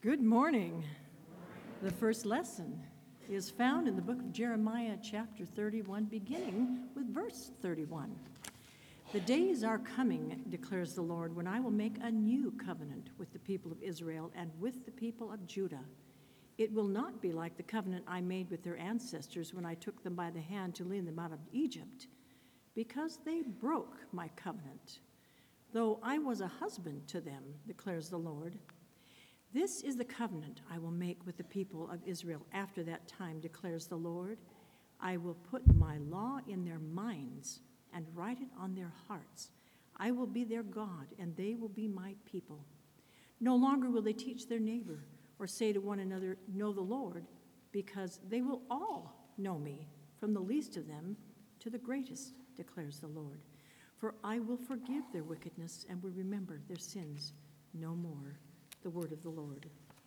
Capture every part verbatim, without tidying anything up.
Good morning. The first lesson is found in the book of Jeremiah, chapter thirty-one, beginning with verse thirty-one. The days are coming, declares the Lord, when I will make a new covenant with the people of Israel and with the people of Judah. It will not be like the covenant I made with their ancestors when I took them by the hand to lead them out of Egypt, because they broke my covenant, though I was a husband to them, declares the Lord. This is the covenant I will make with the people of Israel after that time, declares the Lord. I will put my law in their minds and write it on their hearts. I will be their God, and they will be my people. No longer will they teach their neighbor or say to one another, know the Lord, because they will all know me, from the least of them to the greatest, declares the Lord. For I will forgive their wickedness and will remember their sins no more. The word of the Lord.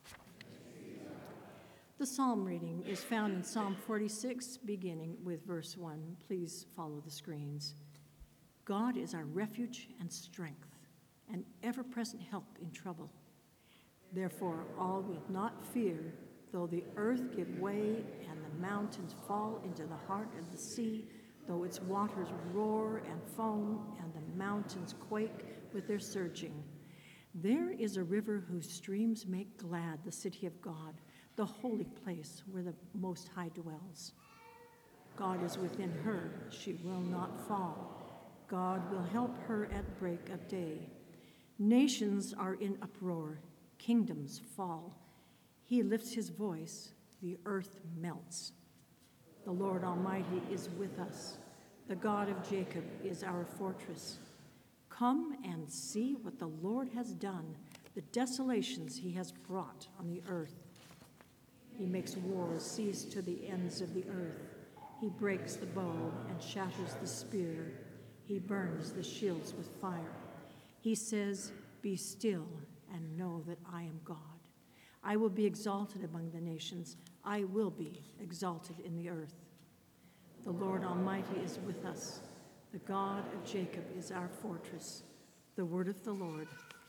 The psalm reading is found in Psalm forty-six, beginning with verse one. Please follow the screens. God is our refuge and strength, an ever-present help in trouble. Therefore all will not fear, though the earth give way and the mountains fall into the heart of the sea, though its waters roar and foam and the mountains quake with their surging. There is a river whose streams make glad the city of God, the holy place where the Most High dwells. God is within her, she will not fall. God will help her at break of day. Nations are in uproar, kingdoms fall. He lifts his voice, the earth melts. The Lord Almighty is with us. The God of Jacob is our fortress. Come and see what the Lord has done, the desolations he has brought on the earth. He makes war cease to the ends of the earth. He breaks the bow and shatters the spear. He burns the shields with fire. He says, be still and know that I am God. I will be exalted among the nations. I will be exalted in the earth. The Lord Almighty is with us. The God of Jacob is our fortress. The word of the Lord.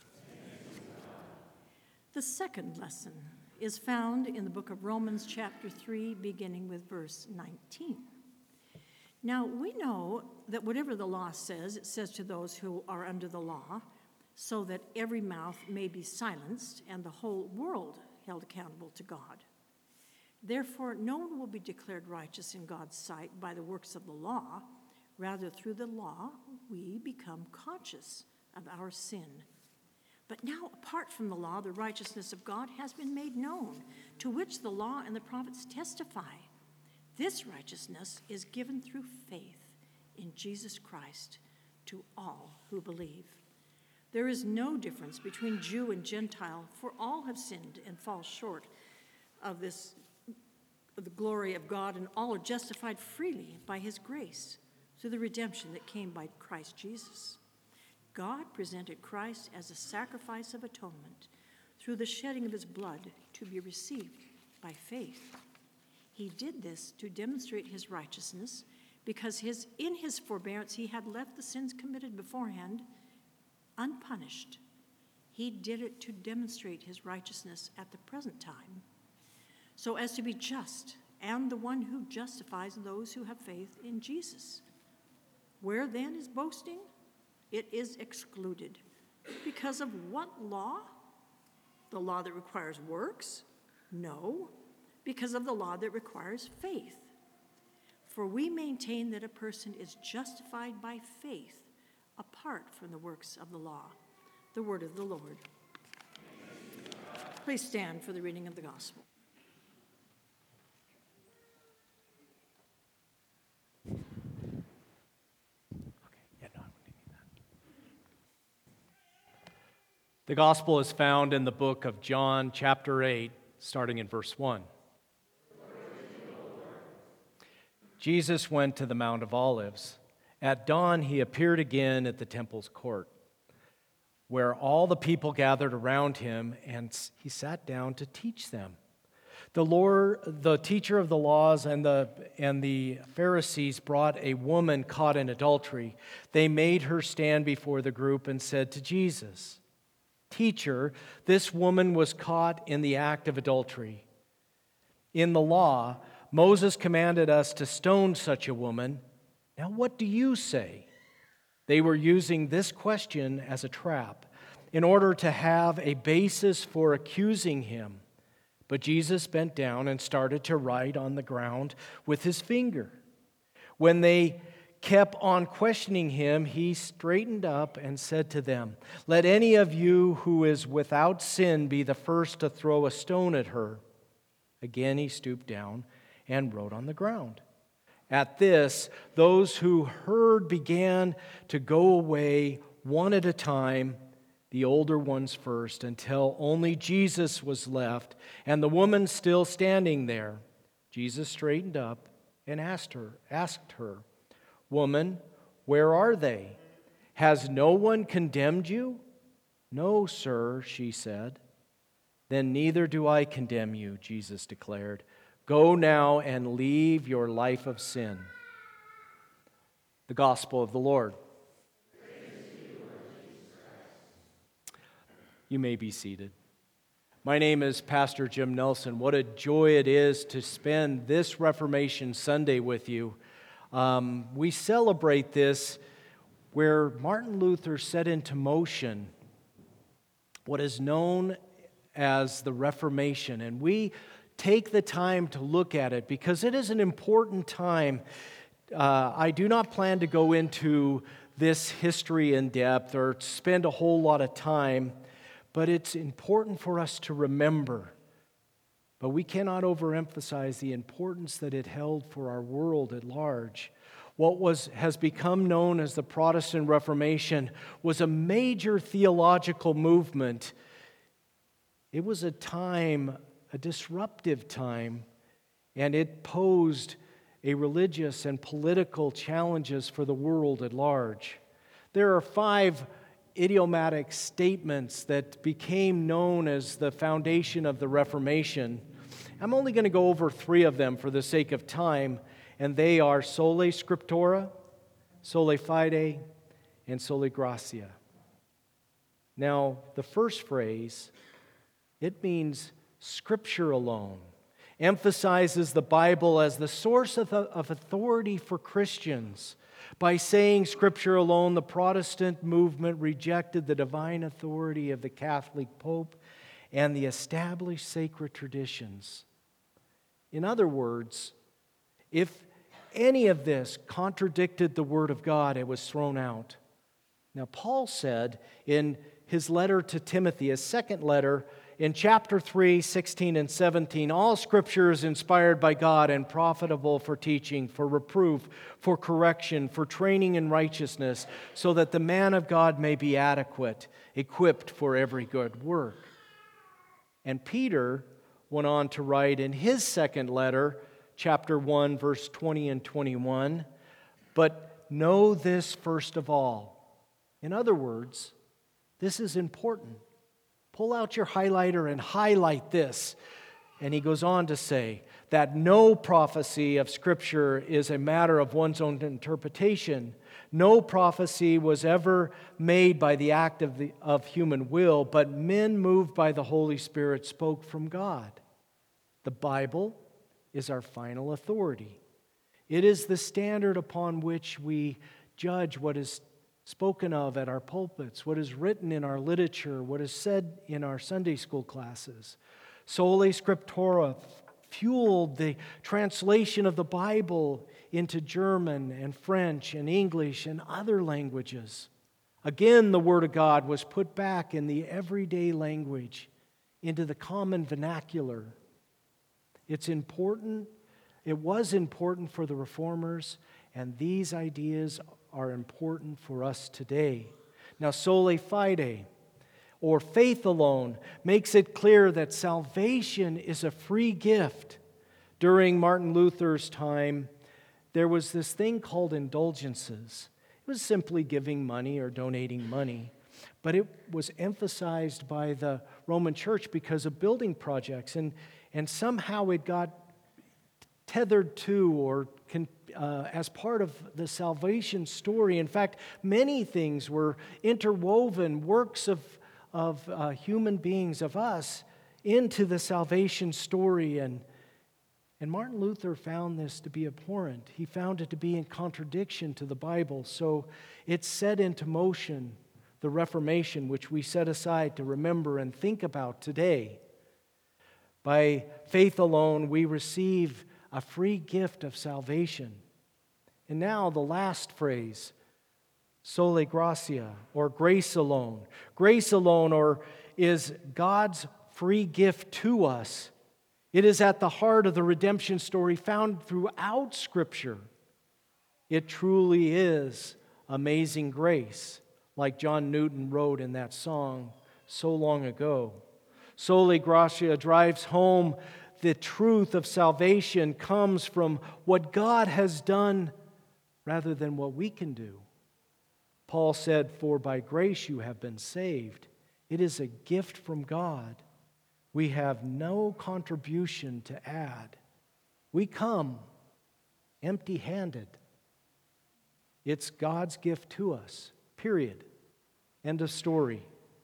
The second lesson is found in the book of Romans chapter three, beginning with verse nineteen. Now, we know that whatever the law says, it says to those who are under the law, so that every mouth may be silenced and the whole world held accountable to God. Therefore, no one will be declared righteous in God's sight by the works of the law. Rather, through the law, we become conscious of our sin. But now, apart from the law, the righteousness of God has been made known, to which the law and the prophets testify. This righteousness is given through faith in Jesus Christ to all who believe. There is no difference between Jew and Gentile, for all have sinned and fall short of this, of the glory of God, and all are justified freely by his grace, through the redemption that came by Christ Jesus. God presented Christ as a sacrifice of atonement through the shedding of his blood to be received by faith. He did this to demonstrate his righteousness because his, in his forbearance he had left the sins committed beforehand unpunished. He did it to demonstrate his righteousness at the present time, so as to be just and the one who justifies those who have faith in Jesus. Where then is boasting? It is excluded. Because of what law? The law that requires works? No, because of the law that requires faith. For we maintain that a person is justified by faith apart from the works of the law. The word of the Lord. Please stand for the reading of the gospel. The gospel is found in the book of John, chapter eight, starting in verse one. Jesus went to the Mount of Olives. At dawn, he appeared again at the temple's court, where all the people gathered around him, and he sat down to teach them. The Lord, the teacher of the laws and the, and the Pharisees brought a woman caught in adultery. They made her stand before the group and said to Jesus, "Teacher, this woman was caught in the act of adultery. In the law, Moses commanded us to stone such a woman. Now what do you say?" They were using this question as a trap in order to have a basis for accusing him. But Jesus bent down and started to write on the ground with his finger. When they kept on questioning him, he straightened up and said to them, "Let any of you who is without sin be the first to throw a stone at her." Again he stooped down and wrote on the ground. At this, those who heard began to go away one at a time, the older ones first, until only Jesus was left and the woman still standing there. Jesus straightened up and asked her, asked her, "Woman, where are they? Has no one condemned you?" "No, sir," she said. "Then neither do I condemn you," Jesus declared. "Go now and leave your life of sin." The Gospel of the Lord. You may be seated. My name is Pastor Jim Nelson. What a joy it is to spend this Reformation Sunday with you. Um, we celebrate this where Martin Luther set into motion what is known as the Reformation. And we take the time to look at it because it is an important time. Uh, I do not plan to go into this history in depth or spend a whole lot of time, but it's important for us to remember. But we cannot overemphasize the importance that it held for our world at large. What was has become known as the Protestant Reformation was a major theological movement. It was a time, a disruptive time, and it posed a religious and political challenges for the world at large. There are five idiomatic statements that became known as the foundation of the Reformation. I'm only going to go over three of them for the sake of time, and they are Sola Scriptura, Sola Fide, and Sola Gratia. Now, the first phrase, it means Scripture alone, emphasizes the Bible as the source of, of authority for Christians. By saying Scripture alone, the Protestant movement rejected the divine authority of the Catholic Pope and the established sacred traditions. In other words, if any of this contradicted the Word of God, it was thrown out. Now, Paul said in his letter to Timothy, his second letter, in chapter three, sixteen and seventeen, "All Scripture is inspired by God and profitable for teaching, for reproof, for correction, for training in righteousness, so that the man of God may be adequate, equipped for every good work." And Peter went on to write in his second letter, chapter one, verse twenty and twenty-one, "But know this first of all." In other words, this is important. Pull out your highlighter and highlight this. And he goes on to say that no prophecy of Scripture is a matter of one's own interpretation. No prophecy was ever made by the act of, the, of human will, but men moved by the Holy Spirit spoke from God. The Bible is our final authority. It is the standard upon which we judge what is spoken of at our pulpits, what is written in our literature, what is said in our Sunday school classes. Sola Scriptura fueled the translation of the Bible into German and French and English and other languages. Again, the Word of God was put back in the everyday language, into the common vernacular. It's important, it was important for the Reformers, and these ideas are important for us today. Now, Sola Fide, or faith alone, makes it clear that salvation is a free gift. During Martin Luther's time, there was this thing called indulgences. It was simply giving money or donating money, but it was emphasized by the Roman Church because of building projects, and, and somehow it got tethered to or con, uh, as part of the salvation story. In fact, many things were interwoven, works of, of uh, human beings, of us, into the salvation story. And, and Martin Luther found this to be abhorrent. He found it to be in contradiction to the Bible. So it set into motion the Reformation, which we set aside to remember and think about today. By faith alone, we receive a free gift of salvation. And now the last phrase, soli gratia, or grace alone. Grace alone, or is God's free gift to us. It is at the heart of the redemption story found throughout Scripture. It truly is amazing grace, like John Newton wrote in that song so long ago. Soli gratia drives home the truth of salvation comes from what God has done rather than what we can do. Paul said, "For by grace you have been saved." It is a gift from God. We have no contribution to add. We come empty-handed. It's God's gift to us, period. End of story.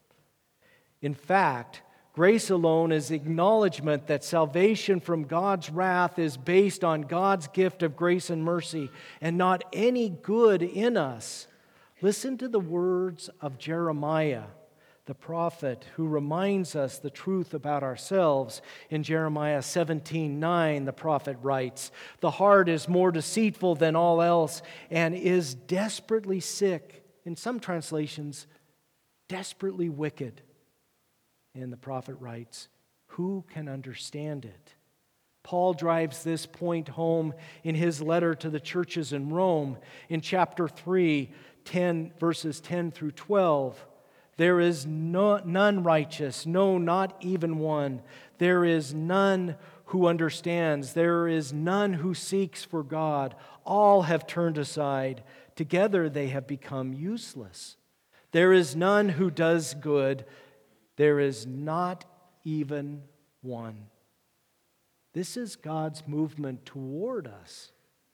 In fact, grace alone is acknowledgement that salvation from God's wrath is based on God's gift of grace and mercy and not any good in us. Listen to the words of Jeremiah, the prophet, who reminds us the truth about ourselves. In Jeremiah seventeen nine, the prophet writes, "The heart is more deceitful than all else and is desperately sick." In some translations, desperately wicked. And the prophet writes, "Who can understand it?" Paul drives this point home in his letter to the churches in Rome in chapter three, ten, verses ten through twelve. There is no, none righteous, no, not even one. There is none who understands. There is none who seeks for God. All have turned aside. Together they have become useless. There is none who does good. There is not even one. This is God's movement toward us,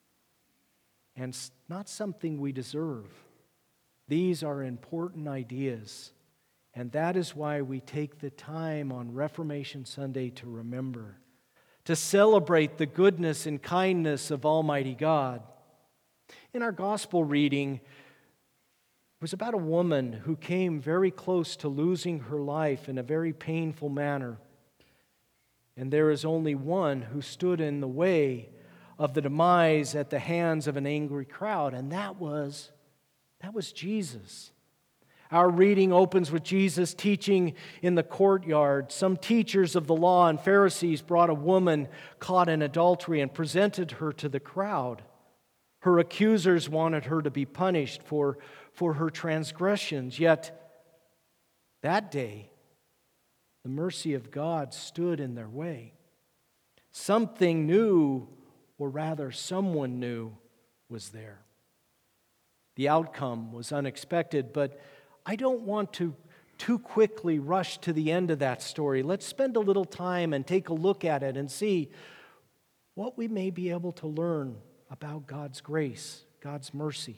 and not something we deserve. These are important ideas, and that is why we take the time on Reformation Sunday to remember, to celebrate the goodness and kindness of Almighty God. In our gospel reading, it was about a woman who came very close to losing her life in a very painful manner. And there is only one who stood in the way of the demise at the hands of an angry crowd, and that was, that was Jesus. Our reading opens with Jesus teaching in the courtyard. Some teachers of the law and Pharisees brought a woman caught in adultery and presented her to the crowd. Her accusers wanted her to be punished for, for her transgressions. Yet, that day, the mercy of God stood in their way. Something new, or rather someone new, was there. The outcome was unexpected, but I don't want to too quickly rush to the end of that story. Let's spend a little time and take a look at it and see what we may be able to learn about God's grace, God's mercy.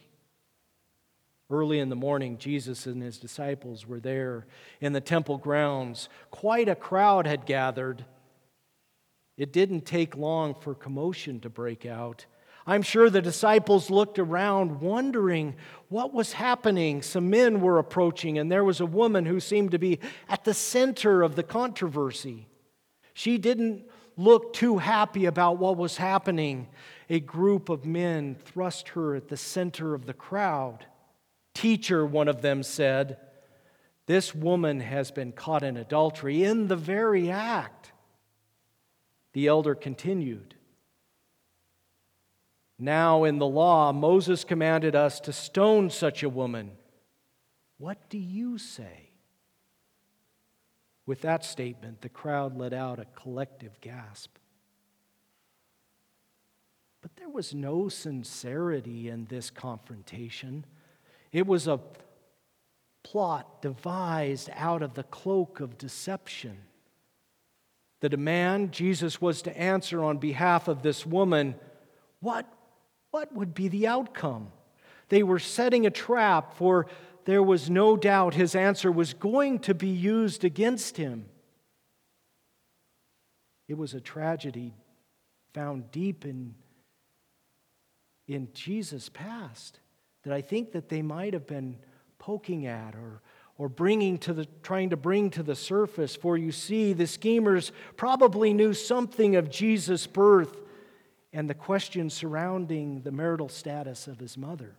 Early in the morning, Jesus and his disciples were there in the temple grounds. Quite a crowd had gathered. It didn't take long for commotion to break out. I'm sure the disciples looked around wondering what was happening. Some men were approaching, and there was a woman who seemed to be at the center of the controversy. She didn't look too happy about what was happening. A group of men thrust her at the center of the crowd. "Teacher," one of them said, "this woman has been caught in adultery in the very act." The elder continued, "Now in the law, Moses commanded us to stone such a woman. What do you say?" With that statement, the crowd let out a collective gasp. But there was no sincerity in this confrontation. It was a plot devised out of the cloak of deception. The demand Jesus was to answer on behalf of this woman, what, what would be the outcome? They were setting a trap, for there was no doubt his answer was going to be used against him. It was a tragedy found deep in, in Jesus' past that I think that they might have been poking at or, or bringing to the, trying to bring to the surface. For you see, the schemers probably knew something of Jesus' birth and the questions surrounding the marital status of his mother.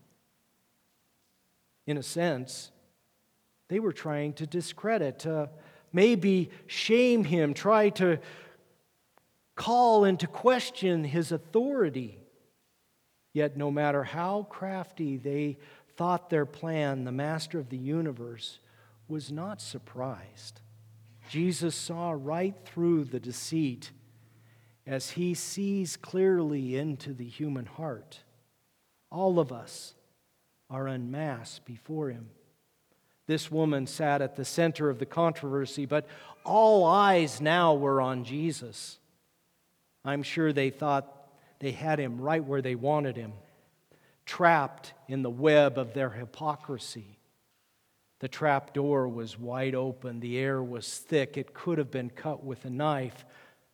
In a sense, they were trying to discredit, uh, maybe shame him, try to call into question his authority. Yet no matter how crafty they thought their plan, the master of the universe was not surprised. Jesus saw right through the deceit as he sees clearly into the human heart. All of us are unmasked before him. This woman sat at the center of the controversy, but all eyes now were on Jesus. I'm sure they thought they had him right where they wanted him, trapped in the web of their hypocrisy. The trap door was wide open. The air was thick. It could have been cut with a knife.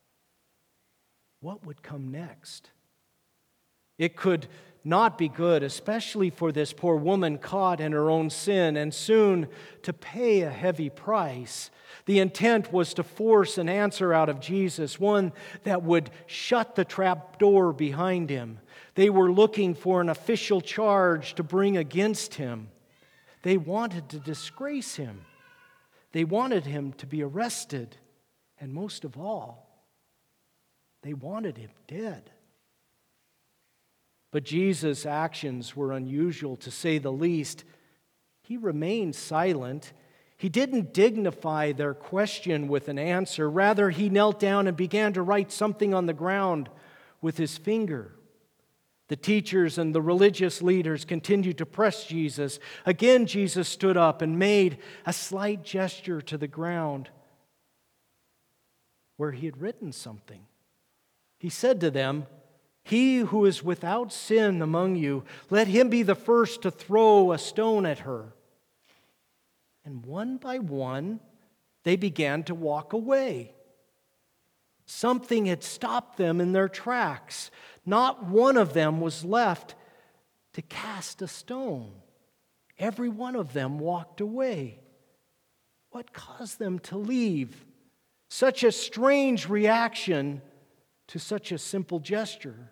What would come next? It could not be good, especially for this poor woman caught in her own sin and soon to pay a heavy price. The intent was to force an answer out of Jesus, one that would shut the trap door behind him. They were looking for an official charge to bring against him. They wanted to disgrace him. They wanted him to be arrested. And most of all, they wanted him dead. But Jesus' actions were unusual, to say the least. He remained silent. He didn't dignify their question with an answer. Rather, he knelt down and began to write something on the ground with his finger. The teachers and the religious leaders continued to press Jesus. Again, Jesus stood up and made a slight gesture to the ground where he had written something. He said to them, "He who is without sin among you, let him be the first to throw a stone at her." And one by one, they began to walk away. Something had stopped them in their tracks. Not one of them was left to cast a stone. Every one of them walked away. What caused them to leave? Such a strange reaction to such a simple gesture.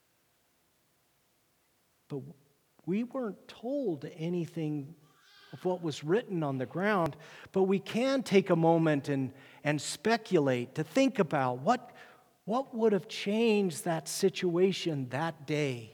But we weren't told anything of what was written on the ground, but we can take a moment and, and speculate, to think about what, what would have changed that situation that day.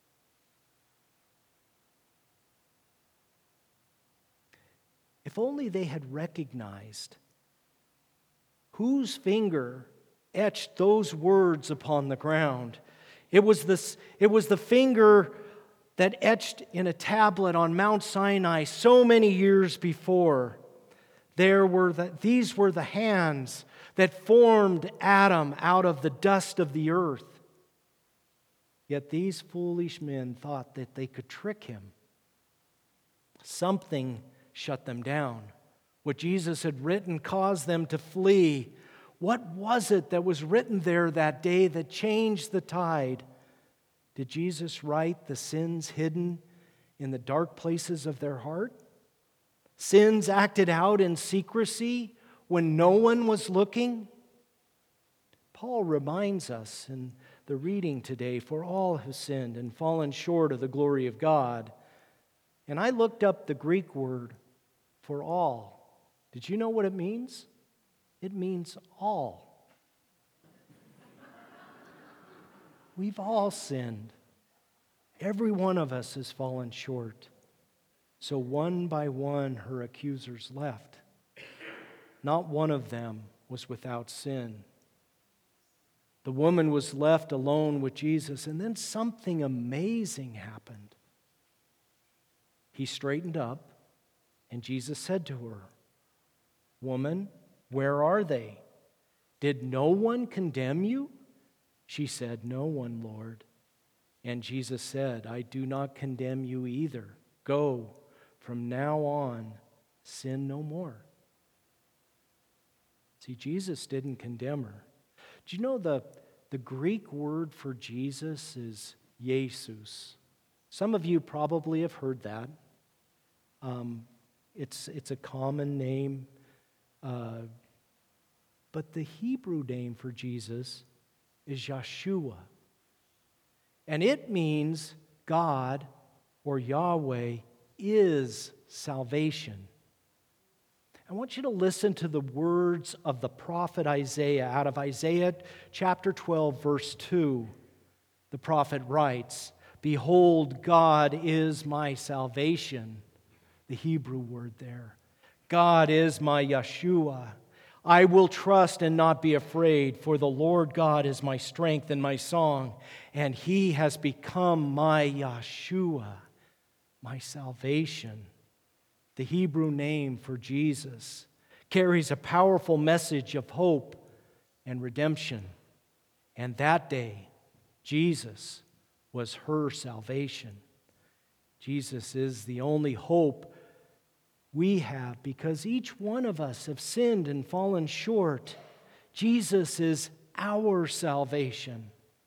If only they had recognized whose finger etched those words upon the ground. It was this, it was the finger that etched in a tablet on Mount Sinai so many years before. There were the, these were the hands that formed Adam out of the dust of the earth. Yet these foolish men thought that they could trick him. Something shut them down. What Jesus had written caused them to flee. What was it that was written there that day that changed the tide? Did Jesus write the sins hidden in the dark places of their heart? Sins acted out in secrecy when no one was looking? Paul reminds us in the reading today, "For all have sinned and fallen short of the glory of God." And I looked up the Greek word for all. Did you know what it means? It means all. We've all sinned. Every one of us has fallen short. So one by one, her accusers left. Not one of them was without sin. The woman was left alone with Jesus, and then something amazing happened. He straightened up, and Jesus said to her, "Woman, where are they? Did no one condemn you?" She said, "No one, Lord." And Jesus said, "I do not condemn you either. Go, from now on, sin no more. See, Jesus didn't condemn her. Do you know the, the Greek word for Jesus is Jesus? Some of you probably have heard that. Um, it's, it's a common name. Uh, but the Hebrew name for Jesus is Yeshua. And it means God or Yahweh is salvation. I want you to listen to the words of the prophet Isaiah. Out of Isaiah chapter twelve, verse two, the prophet writes, "Behold, God is my salvation." The Hebrew word there. God is my Yeshua. I will trust and not be afraid, for the Lord God is my strength and my song, and He has become my Yeshua, my salvation. The Hebrew name for Jesus carries a powerful message of hope and redemption. And that day, Jesus was her salvation. Jesus is the only hope we have because each one of us have sinned and fallen short. Jesus is our salvation.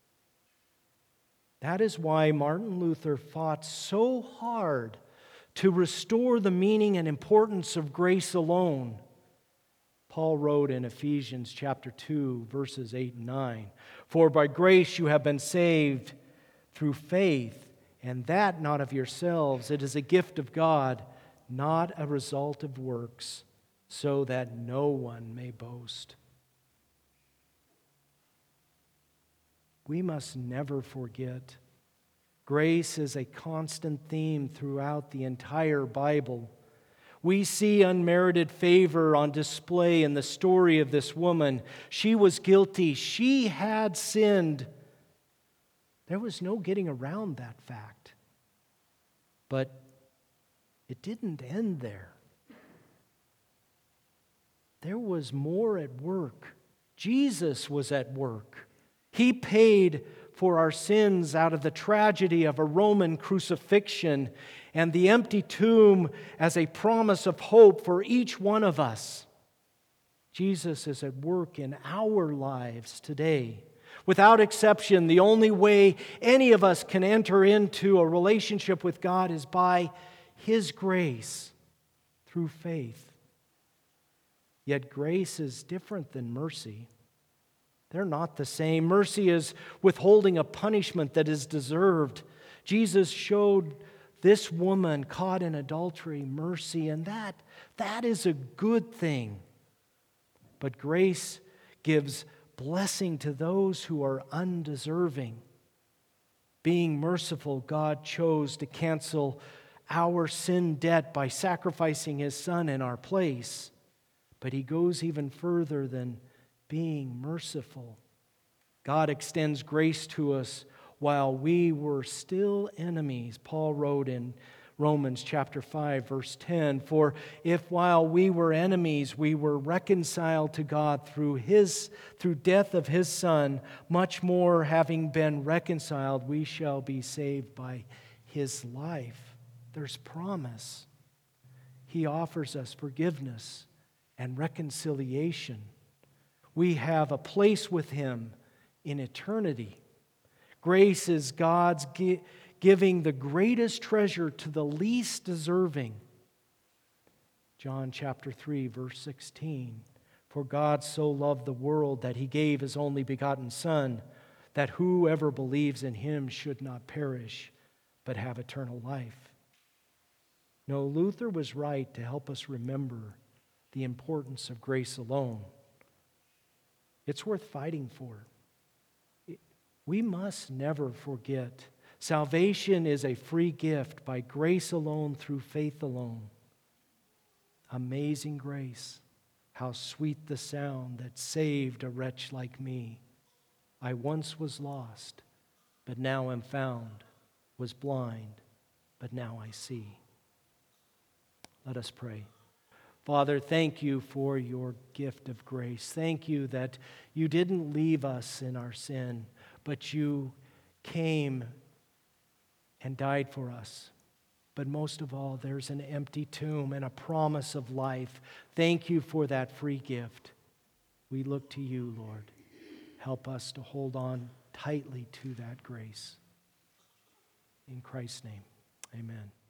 That is why Martin Luther fought so hard to restore the meaning and importance of grace alone. Paul wrote in Ephesians chapter two, verses eight and nine, "For by grace you have been saved through faith, and that not of yourselves. It is a gift of God, not a result of works, so that no one may boast." We must never forget. Grace is a constant theme throughout the entire Bible. We see unmerited favor on display in the story of this woman. She was guilty. She had sinned. There was no getting around that fact. But it didn't end there. There was more at work. Jesus was at work. He paid for our sins out of the tragedy of a Roman crucifixion and the empty tomb as a promise of hope for each one of us. Jesus is at work in our lives today. Without exception, the only way any of us can enter into a relationship with God is by His grace through faith. Yet grace is different than mercy. They're not the same. Mercy is withholding a punishment that is deserved. Jesus showed this woman caught in adultery mercy, and that, that is a good thing. But grace gives blessing to those who are undeserving. Being merciful, God chose to cancel our sin debt by sacrificing His Son in our place. But He goes even further than being merciful. God extends grace to us while we were still enemies. Paul wrote in Romans chapter five, verse ten, "For if while we were enemies we were reconciled to God through his through death of His Son, much more having been reconciled we shall be saved by His life." There's promise. He offers us forgiveness and reconciliation. We have a place with Him in eternity. Grace is God's gi- giving the greatest treasure to the least deserving. John chapter three, verse sixteen. "For God so loved the world that He gave His only begotten Son, that whoever believes in Him should not perish, but have eternal life." No, Luther was right to help us remember the importance of grace alone. It's worth fighting for. We must never forget. Salvation is a free gift by grace alone through faith alone. Amazing grace. How sweet the sound that saved a wretch like me. I once was lost, but now am found, was blind, but now I see. Let us pray. Father, thank You for Your gift of grace. Thank You that You didn't leave us in our sin, but You came and died for us. But most of all, there's an empty tomb and a promise of life. Thank you for that free gift. We look to you, Lord. Help us to hold on tightly to that grace. In Christ's name, amen.